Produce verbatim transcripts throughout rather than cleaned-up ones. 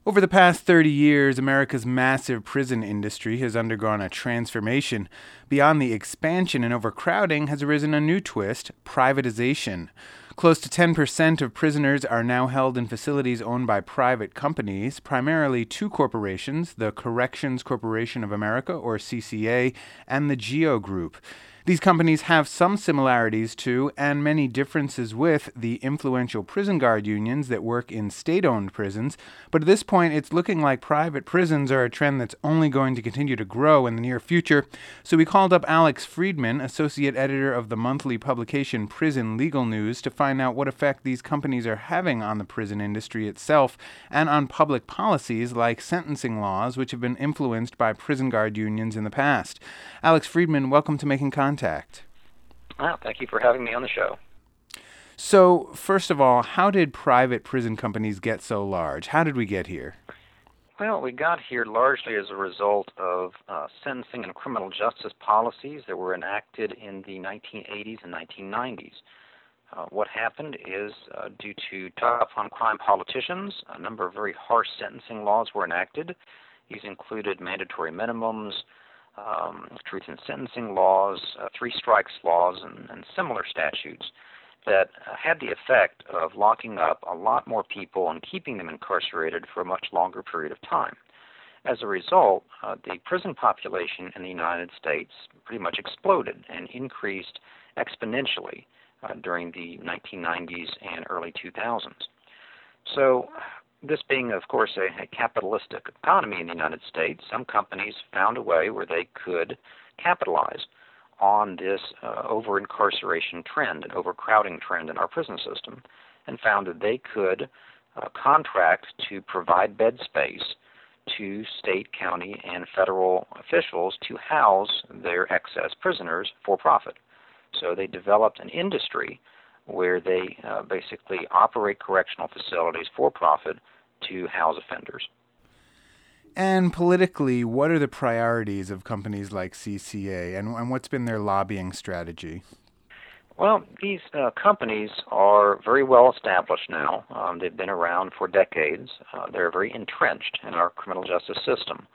Over the past thirty years, America's massive prison industry has undergone a transformation. Beyond the expansion and overcrowding has arisen a new twist: privatization. Close to ten percent of prisoners are now held in facilities owned by private companies, primarily two corporations, the Corrections Corporation of America, or C C A, and the GEO Group. These companies have some similarities to, and many differences with, the influential prison guard unions that work in state-owned prisons, but at this point it's looking like private prisons are a trend that's only going to continue to grow in the near future. So we called up Alex Friedman, associate editor of the monthly publication Prison Legal News, to find out what effect these companies are having on the prison industry itself and on public policies like sentencing laws, which have been influenced by prison guard unions in the past. Alex Friedman, welcome to Making Contact. Well, thank you for having me on the show. So, first of all, how did private prison companies get so large? How did we get here? Well, we got here largely as a result of uh, sentencing and criminal justice policies that were enacted in the nineteen eighties and nineteen nineties. Uh, what happened is, uh, due to tough-on-crime politicians, a number of very harsh sentencing laws were enacted. These included mandatory minimums, Um, truth in sentencing laws, uh, three strikes laws, and, and similar statutes that uh, had the effect of locking up a lot more people and keeping them incarcerated for a much longer period of time. As a result, uh, the prison population in the United States pretty much exploded and increased exponentially uh, during the nineteen nineties and early two thousands. So, this being, of course, a, a capitalistic economy in the United States, some companies found a way where they could capitalize on this uh, over-incarceration trend and overcrowding trend in our prison system, and found that they could uh, contract to provide bed space to state, county, and federal officials to house their excess prisoners for profit. So they developed an industry where they uh, basically operate correctional facilities for profit to house offenders. And politically, what are the priorities of companies like C C A, and, and what's been their lobbying strategy? Well, these uh, companies are very well established now. Um, they've been around for decades. Uh, they're very entrenched in our criminal justice system.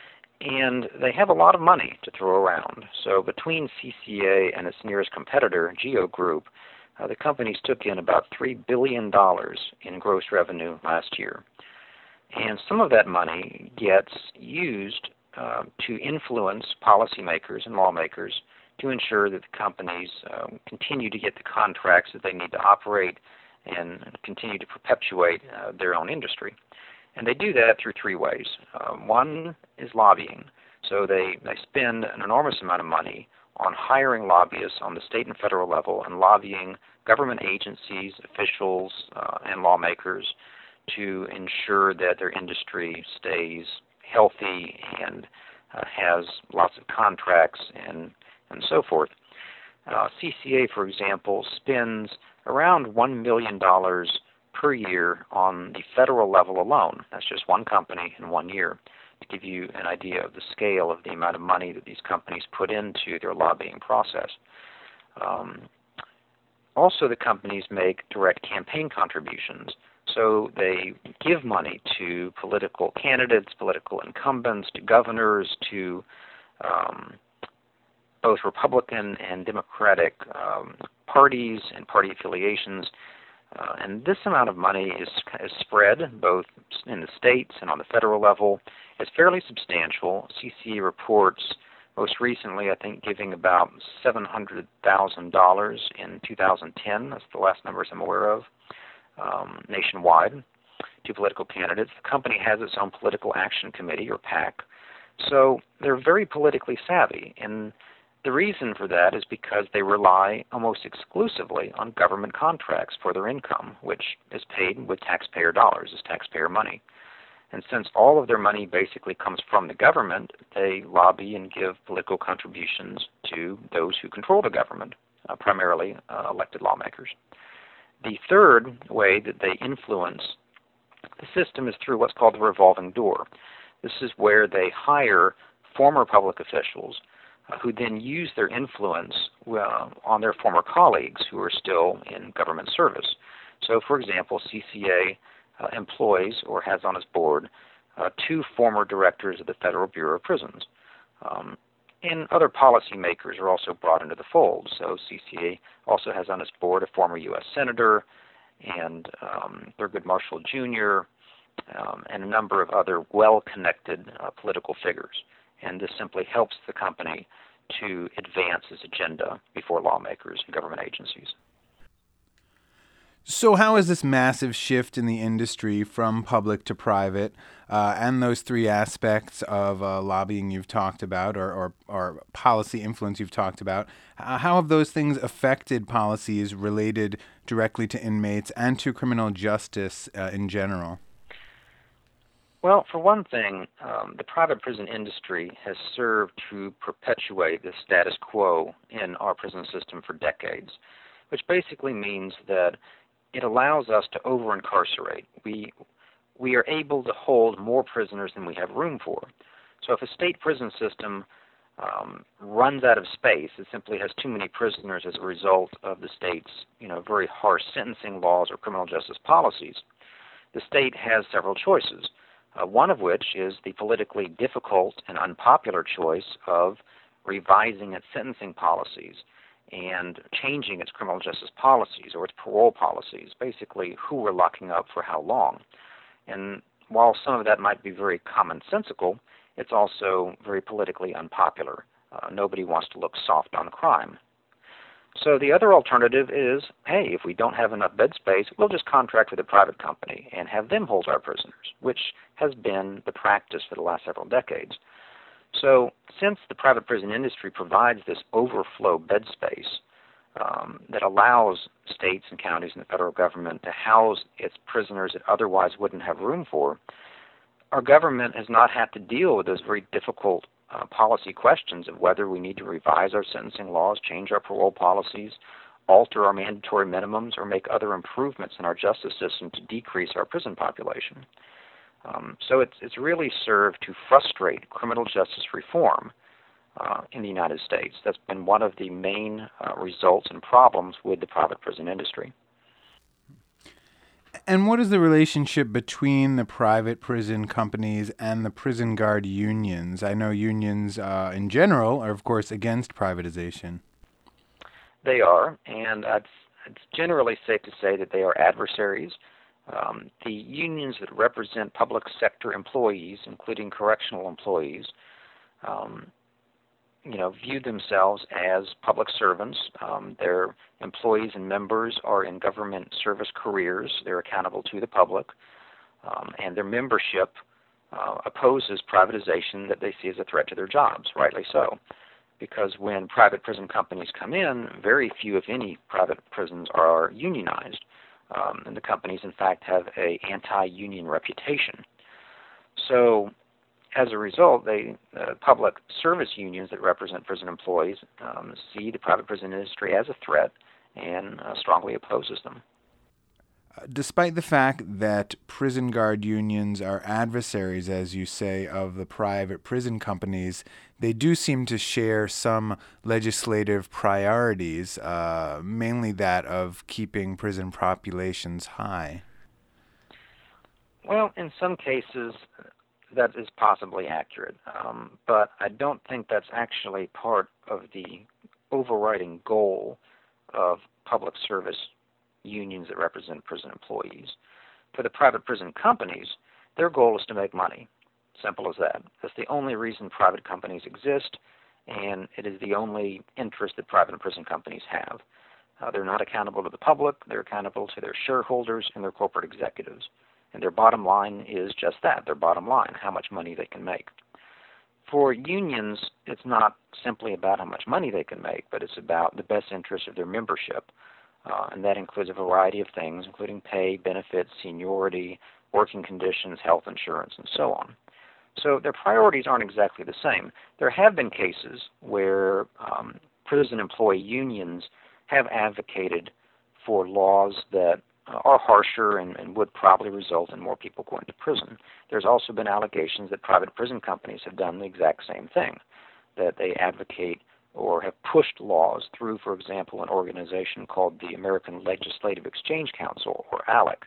And they have a lot of money to throw around. So between C C A and its nearest competitor, GEO Group, uh, the companies took in about three billion dollars in gross revenue last year. And some of that money gets used uh, to influence policymakers and lawmakers to ensure that the companies uh, continue to get the contracts that they need to operate and continue to perpetuate uh, their own industry. And they do that through three ways. Uh, one is lobbying. So they, they spend an enormous amount of money on hiring lobbyists on the state and federal level and lobbying government agencies, officials, uh, and lawmakers to ensure that their industry stays healthy and uh, has lots of contracts and, and so forth. Uh, C C A, for example, spends around one million dollars per year on the federal level alone. That's just one company in one year, to give you an idea of the scale of the amount of money that these companies put into their lobbying process. Um, also, the companies make direct campaign contributions. So they give money to political candidates, political incumbents, to governors, to um, both Republican and Democratic um, parties and party affiliations. Uh, and this amount of money is, is spread both in the states and on the federal level. It's fairly substantial. C C A reports most recently, I think, giving about seven hundred thousand dollars in two thousand ten. That's the last numbers I'm aware of, um, nationwide, to political candidates. The company has its own political action committee, or PAC. So they're very politically savvy. And the reason for that is because they rely almost exclusively on government contracts for their income, which is paid with taxpayer dollars, is taxpayer money. And since all of their money basically comes from the government, they lobby and give political contributions to those who control the government, uh, primarily uh, elected lawmakers. The third way that they influence the system is through what's called the revolving door. This is where they hire former public officials uh, who then use their influence uh, on their former colleagues who are still in government service. So, for example, C C A uh, employs or has on its board uh, two former directors of the Federal Bureau of Prisons. Um, and other policymakers are also brought into the fold. So C C A also has on its board a former U S Senator and um, Thurgood Marshall Junior Um, and a number of other well-connected uh, political figures. And this simply helps the company to advance its agenda before lawmakers and government agencies. So how is this massive shift in the industry from public to private, uh, and those three aspects of uh, lobbying you've talked about, or, or, or policy influence you've talked about, uh, how have those things affected policies related directly to inmates and to criminal justice uh, in general? Well, for one thing, um, the private prison industry has served to perpetuate the status quo in our prison system for decades, which basically means that it allows us to over-incarcerate. We, we are able to hold more prisoners than we have room for. So if a state prison system um, runs out of space, it simply has too many prisoners as a result of the state's you know, very harsh sentencing laws or criminal justice policies, the state has several choices. Uh, one of which is the politically difficult and unpopular choice of revising its sentencing policies and changing its criminal justice policies or its parole policies, basically who we're locking up for how long. And while some of that might be very commonsensical, it's also very politically unpopular. Uh, nobody wants to look soft on crime. So the other alternative is, hey, if we don't have enough bed space, we'll just contract with a private company and have them hold our prisoners, which has been the practice for the last several decades. So since the private prison industry provides this overflow bed space um, that allows states and counties and the federal government to house its prisoners that otherwise wouldn't have room for, our government has not had to deal with those very difficult Uh, policy questions of whether we need to revise our sentencing laws, change our parole policies, alter our mandatory minimums, or make other improvements in our justice system to decrease our prison population. Um, so it's, it's really served to frustrate criminal justice reform uh, in the United States. That's been one of the main uh, results and problems with the private prison industry. And what is the relationship between the private prison companies and the prison guard unions? I know unions uh, in general are, of course, against privatization. They are, and it's, it's generally safe to say that they are adversaries. Um, the unions that represent public sector employees, including correctional employees, um, you know, view themselves as public servants. Um, their employees and members are in government service careers. They're accountable to the public. Um, and their membership uh, opposes privatization that they see as a threat to their jobs, rightly so. Because when private prison companies come in, very few, if any, private prisons are unionized. Um, and the companies, in fact, have an anti-union reputation. So as a result, they, uh, public service unions that represent prison employees um, see the private prison industry as a threat and uh, strongly opposes them. Despite the fact that prison guard unions are adversaries, as you say, of the private prison companies, they do seem to share some legislative priorities, uh, mainly that of keeping prison populations high. Well, in some cases, that is possibly accurate, um, but I don't think that's actually part of the overriding goal of public service unions that represent prison employees. For the private prison companies, their goal is to make money. Simple as that. That's the only reason private companies exist, and it is the only interest that private prison companies have. Uh, they're not accountable to the public. They're accountable to their shareholders and their corporate executives. And their bottom line is just that, their bottom line, how much money they can make. For unions, it's not simply about how much money they can make, but it's about the best interest of their membership. Uh, and that includes a variety of things, including pay, benefits, seniority, working conditions, health insurance, and so on. So their priorities aren't exactly the same. There have been cases where um, prison employee unions have advocated for laws that uh, are harsher and, and would probably result in more people going to prison. There's also been allegations that private prison companies have done the exact same thing, that they advocate or have pushed laws through, for example, an organization called the American Legislative Exchange Council, or ALEC,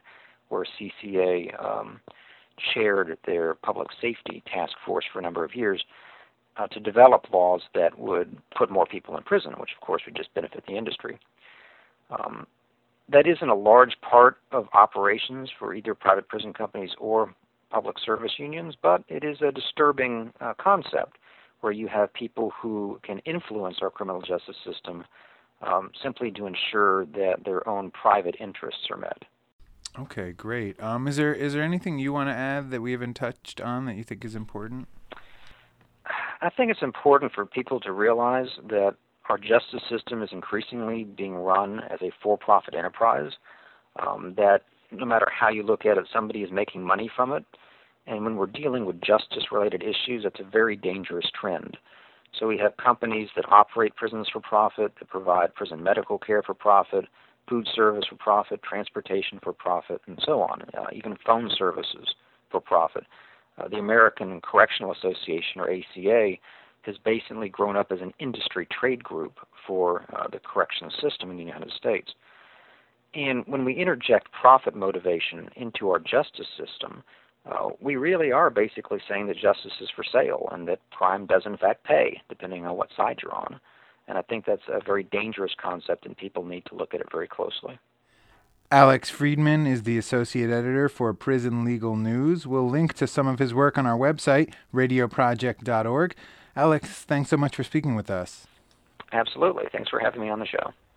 where C C A um, chaired their public safety task force for a number of years uh, to develop laws that would put more people in prison, which of course would just benefit the industry. Um, that isn't a large part of operations for either private prison companies or public service unions, but it is a disturbing uh, concept where you have people who can influence our criminal justice system um, simply to ensure that their own private interests are met. Okay, great. Um, is there is there anything you want to add that we haven't touched on that you think is important? I think it's important for people to realize that our justice system is increasingly being run as a for-profit enterprise, um, that no matter how you look at it, somebody is making money from it. And when we're dealing with justice-related issues, that's a very dangerous trend. So we have companies that operate prisons for profit, that provide prison medical care for profit, food service for profit, transportation for profit, and so on, uh, even phone services for profit. Uh, the American Correctional Association, or A C A, has basically grown up as an industry trade group for uh, the correctional system in the United States. And when we interject profit motivation into our justice system, uh, we really are basically saying that justice is for sale and that crime does in fact pay, depending on what side you're on. And I think that's a very dangerous concept, and people need to look at it very closely. Alex Friedman is the associate editor for Prison Legal News. We'll link to some of his work on our website, radio project dot org. Alex, thanks so much for speaking with us. Absolutely. Thanks for having me on the show.